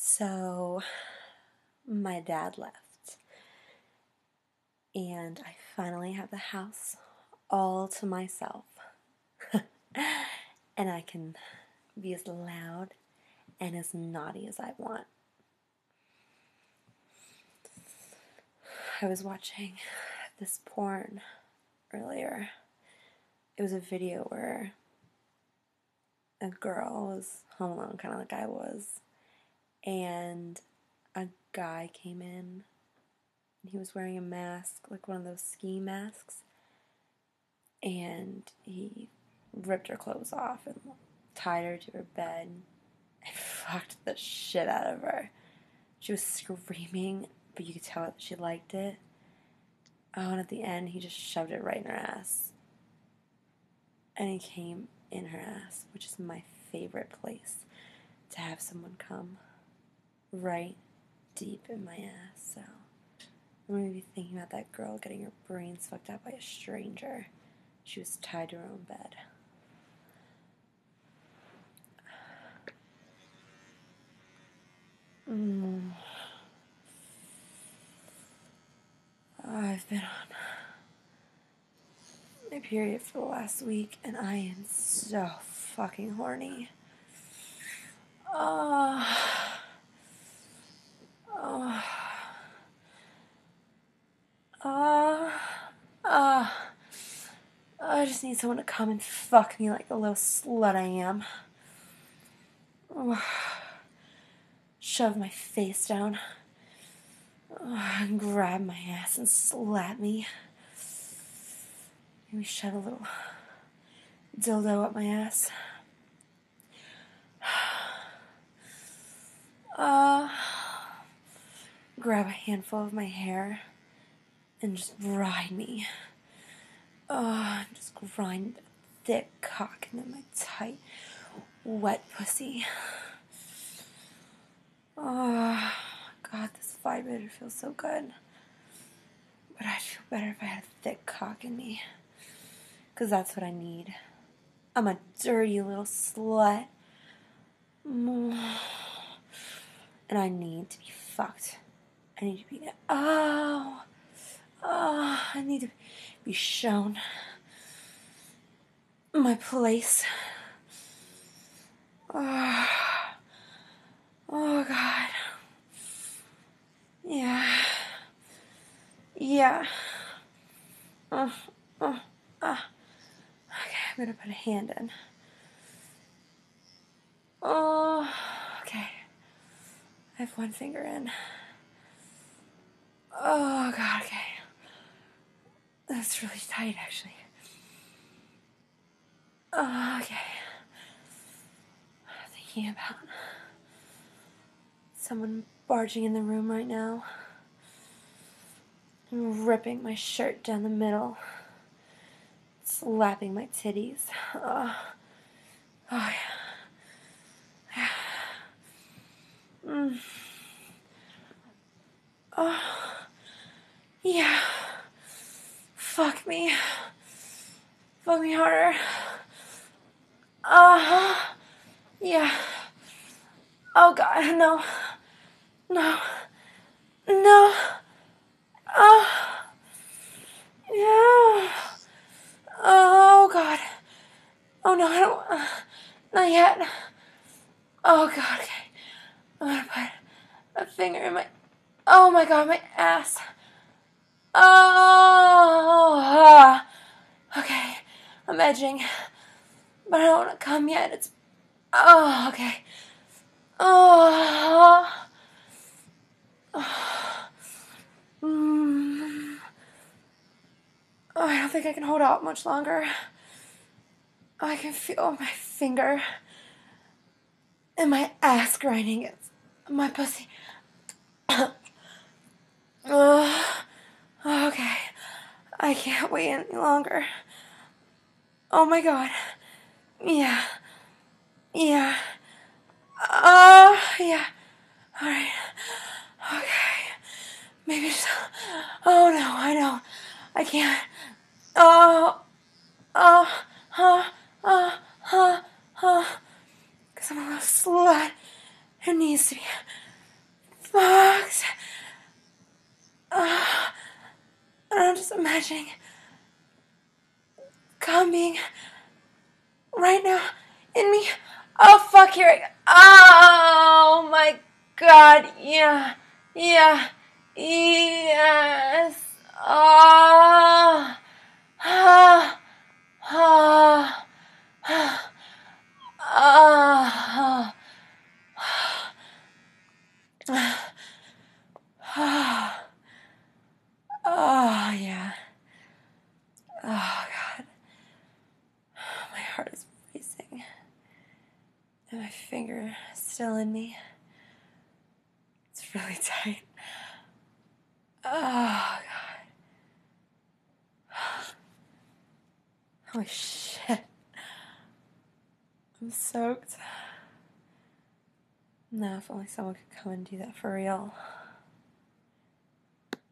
So, my dad left, and I finally have the house all to myself. And I can be as loud and as naughty as I want. I was watching this porn earlier. It was a video where a girl was home alone, kind of like I was, and a guy came in. He was wearing a mask, like one of those ski masks, and he ripped her clothes off and tied her to her bed and fucked the shit out of her. She was screaming, but you could tell that she liked it. Oh, and at the end, he just shoved it right in her ass. And he came in her ass, which is my favorite place to have someone come. Right deep in my ass. So I'm going to be thinking about that girl getting her brains fucked out by a stranger. She was tied to her own bed. I've been on my period for the last week, and I am so fucking horny. I just need someone to come and fuck me like the little slut I am. Shove my face down. And grab my ass and slap me. Maybe shove a little dildo up my ass. Grab a handful of my hair and just ride me. Just grind a thick cock into my tight, wet pussy. Oh, God, this vibrator feels so good. But I'd feel better if I had a thick cock in me. 'Cause that's what I need. I'm a dirty little slut. And I need to be fucked. I need to be... I need to be shown my place. Oh, God. Yeah. Yeah. Okay, I'm gonna put a hand in. Oh, okay. I have one finger in. Oh, God, okay. That's really tight, actually. Oh, okay. I'm thinking about someone barging in the room right now and ripping my shirt down the middle, slapping my titties. Oh, yeah. Oh, yeah. Fuck me. Fuck me harder. Yeah. Oh, God, no. No. No. Yeah. Oh, God. Oh, no, I don't. Not yet. Oh, God, okay. I'm gonna put a finger in my... Oh, my God, my ass. Oh. Okay. I'm edging. But I don't want to come yet. It's... Oh, okay. Oh. Oh, I don't think I can hold out much longer. I can feel my finger and my ass grinding against my pussy. Okay. I can't wait any longer. Oh my God. Yeah. Yeah. Yeah. Alright. Okay. Maybe just... Oh no, I know. I can't. Because I'm a little slut who needs to be Fox. I'm just imagining coming right now in me. Oh, fuck, here I go. Oh, my God. Yeah. Yeah. Yes. Oh. Ah. Ah. Ah. Ah. Ah. Oh, yeah. Oh, God. My heart is racing. And my finger is still in me. It's really tight. Oh, God. Holy shit. I'm soaked. No, if only someone could come and do that for real.